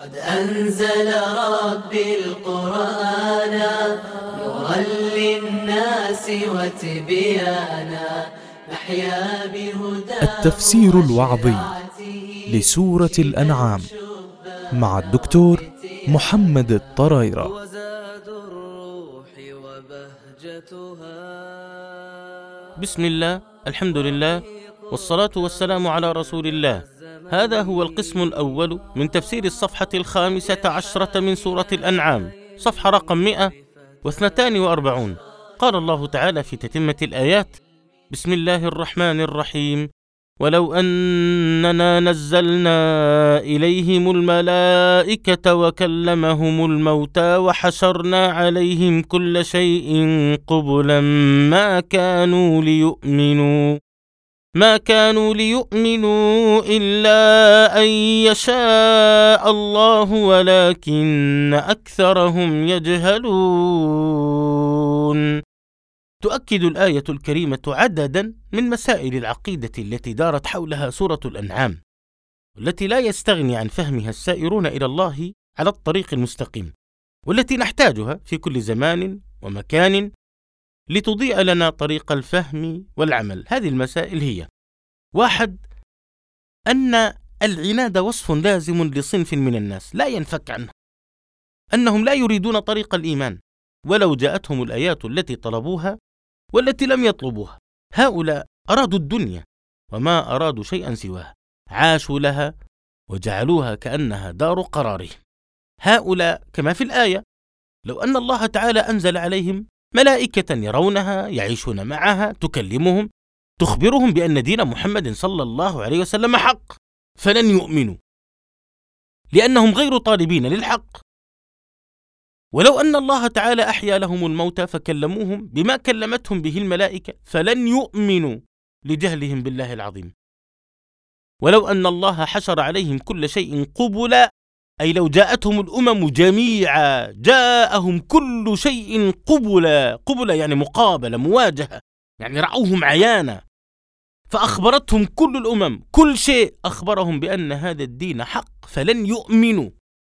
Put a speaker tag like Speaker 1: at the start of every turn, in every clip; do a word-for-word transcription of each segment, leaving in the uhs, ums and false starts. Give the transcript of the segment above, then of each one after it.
Speaker 1: قد أنزل ربي القرآن نورا للناس وتبيانا نحيا بهداه.
Speaker 2: التفسير الوعظي لسورة الأنعام مع الدكتور محمد الطرايرة.
Speaker 3: بسم الله، الحمد لله، والصلاة والسلام على رسول الله. هذا هو القسم الأول من تفسير الصفحة الخامسة عشرة من سورة الأنعام، صفحة رقم مئة واثنتان وأربعون. قال الله تعالى في تتمة الآيات: بسم الله الرحمن الرحيم: ولو أننا نزلنا إليهم الملائكة وكلمهم الموتى وحشرنا عليهم كل شيء قبلا ما كانوا ليؤمنوا ما كانوا ليؤمنوا إلا أن يشاء الله ولكن أكثرهم يجهلون. تؤكد الآية الكريمة عددا من مسائل العقيدة التي دارت حولها سورة الأنعام، والتي لا يستغني عن فهمها السائرون إلى الله على الطريق المستقيم، والتي نحتاجها في كل زمان ومكان لتضيء لنا طريق الفهم والعمل. هذه المسائل هي: واحد، أن العناد وصف لازم لصنف من الناس لا ينفك عنه، أنهم لا يريدون طريق الإيمان ولو جاءتهم الآيات التي طلبوها والتي لم يطلبوها. هؤلاء أرادوا الدنيا وما أرادوا شيئا سواها، عاشوا لها وجعلوها كأنها دار قرارهم. هؤلاء كما في الآية: لو أن الله تعالى أنزل عليهم ملائكة يرونها يعيشون معها تكلمهم تخبرهم بأن دين محمد صلى الله عليه وسلم حق، فلن يؤمنوا لأنهم غير طالبين للحق. ولو أن الله تعالى أحيا لهم الموتى فكلموهم بما كلمتهم به الملائكة فلن يؤمنوا لجهلهم بالله العظيم. ولو أن الله حشر عليهم كل شيء قبلا، أي لو جاءتهم الأمم جميعا جاءهم كل شيء قبلا. قبلا يعني مقابلة، مواجهة، يعني رأوهم عيانا، فأخبرتهم كل الأمم كل شيء، أخبرهم بأن هذا الدين حق، فلن يؤمنوا.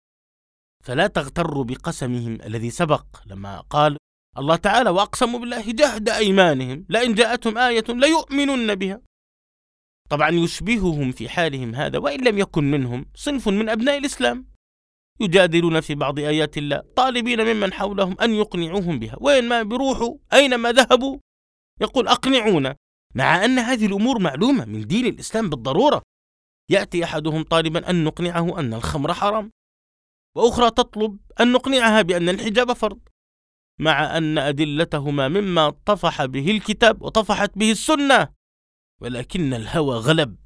Speaker 3: فلا تغتروا بقسمهم الذي سبق لما قال الله تعالى: وأقسموا بالله جهد أيمانهم لئن جاءتهم آية ليؤمنن بها. طبعا يشبههم في حالهم هذا وإن لم يكن منهم صنف من أبناء الإسلام يجادلون في بعض آيات الله طالبين ممن حولهم أن يقنعوهم بها، وين ما بيروحوا أينما ذهبوا يقول أقنعونا، مع أن هذه الأمور معلومة من دين الإسلام بالضرورة. يأتي أحدهم طالبا أن نقنعه أن الخمر حرام، وأخرى تطلب أن نقنعها بأن الحجاب فرض، مع أن أدلتهما مما طفح به الكتاب وطفحت به السنة، ولكن الهوى غلب.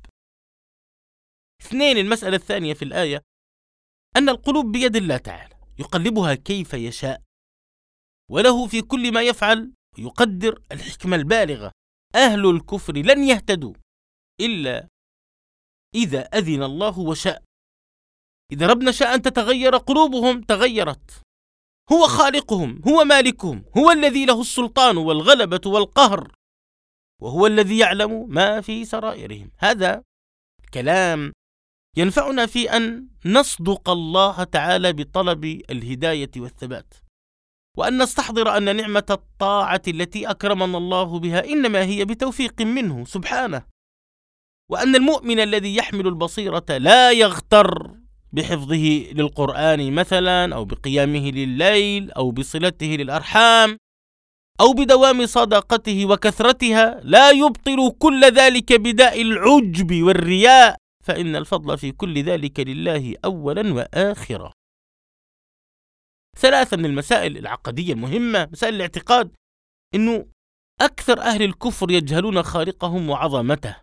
Speaker 3: اثنين، المسألة الثانية في الآية أن القلوب بيد الله تعالى يقلبها كيف يشاء، وله في كل ما يفعل ويقدر الحكمة البالغة. أهل الكفر لن يهتدوا إلا إذا أذن الله وشاء. إذا ربنا شاء أن تتغير قلوبهم تغيرت. هو خالقهم، هو مالكهم، هو الذي له السلطان والغلبة والقهر، وهو الذي يعلم ما في سرائرهم. هذا كلام ينفعنا في أن نصدق الله تعالى بطلب الهداية والثبات، وأن نستحضر أن نعمة الطاعة التي أكرمنا الله بها إنما هي بتوفيق منه سبحانه، وأن المؤمن الذي يحمل البصيرة لا يغتر بحفظه للقرآن مثلا، أو بقيامه لليل، أو بصلته للأرحام، أو بدوام صداقته وكثرتها، لا يبطل كل ذلك بداء العجب والرياء، فإن الفضل في كل ذلك لله أولا وآخرا. ثلاثة، من المسائل العقدية المهمة، مسائل الاعتقاد، إنه أكثر أهل الكفر يجهلون خالقهم وعظمته،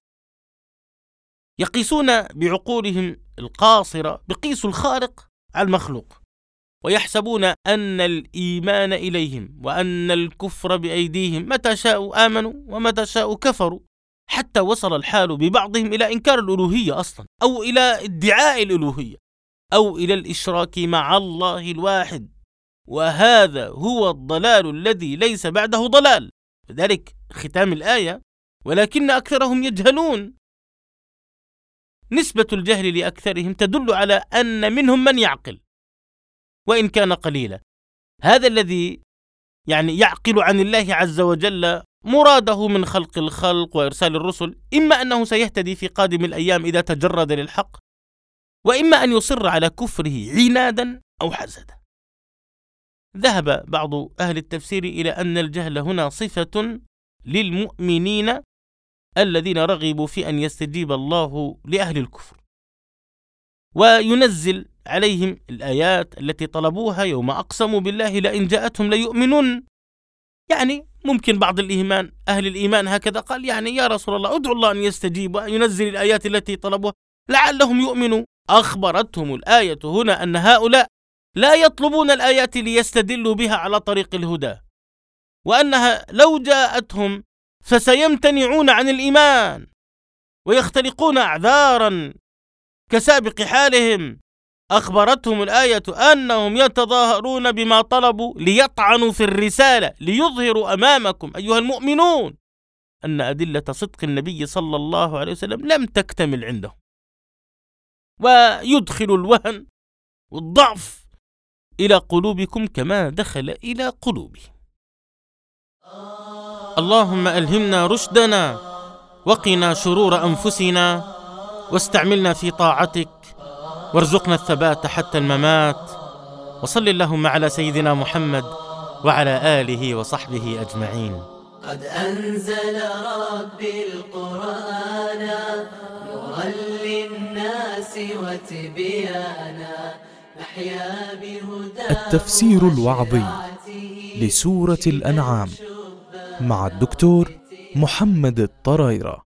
Speaker 3: يقيسون بعقولهم القاصرة بقيسوا الخالق على المخلوق، ويحسبون أن الإيمان إليهم وأن الكفر بأيديهم، متى شاءوا آمنوا ومتى شاءوا كفروا، حتى وصل الحال ببعضهم إلى إنكار الألوهية أصلا، أو إلى ادعاء الألوهية، أو إلى الإشراك مع الله الواحد، وهذا هو الضلال الذي ليس بعده ضلال. لذلك ختام الآية: ولكن أكثرهم يجهلون. نسبة الجهل لأكثرهم تدل على أن منهم من يعقل وإن كان قليلا. هذا الذي يعني يعقل عن الله عز وجل مراده من خلق الخلق وإرسال الرسل، إما أنه سيهتدي في قادم الأيام إذا تجرد للحق، وإما أن يصر على كفره عنادا أو حسدا. ذهب بعض أهل التفسير إلى أن الجهل هنا صفة للمؤمنين الذين رغبوا في أن يستجيب الله لأهل الكفر وينزل عليهم الآيات التي طلبوها يوم أقسموا بالله لئن جاءتهم ليؤمنون. يعني ممكن بعض الإيمان أهل الإيمان هكذا قال يعني يا رسول الله ادعو الله أن يستجيب وينزل الآيات التي طلبوها لعلهم يؤمنوا. أخبرتهم الآية هنا أن هؤلاء لا يطلبون الآيات ليستدلوا بها على طريق الهدى، وأنها لو جاءتهم فسيمتنعون عن الإيمان ويختلقون أعذارا كسابق حالهم. أخبرتهم الآية أنهم يتظاهرون بما طلبوا ليطعنوا في الرسالة ليظهروا أمامكم أيها المؤمنون أن أدلة صدق النبي صلى الله عليه وسلم لم تكتمل عندهم، ويدخل الوهن والضعف إلى قلوبكم كما دخل إلى قلوبهم. اللهم ألهمنا رشدنا وقنا شرور أنفسنا واستعملنا في طاعتك وارزقنا الثبات حتى الممات. وصل اللهم على سيدنا محمد وعلى آله وصحبه أجمعين.
Speaker 1: قد أنزل ربي القرآن نورا للناس وتبيانا نحيا بهداه.
Speaker 2: التفسير الوعظي لسورة الأنعام مع الدكتور محمد الطرايرة.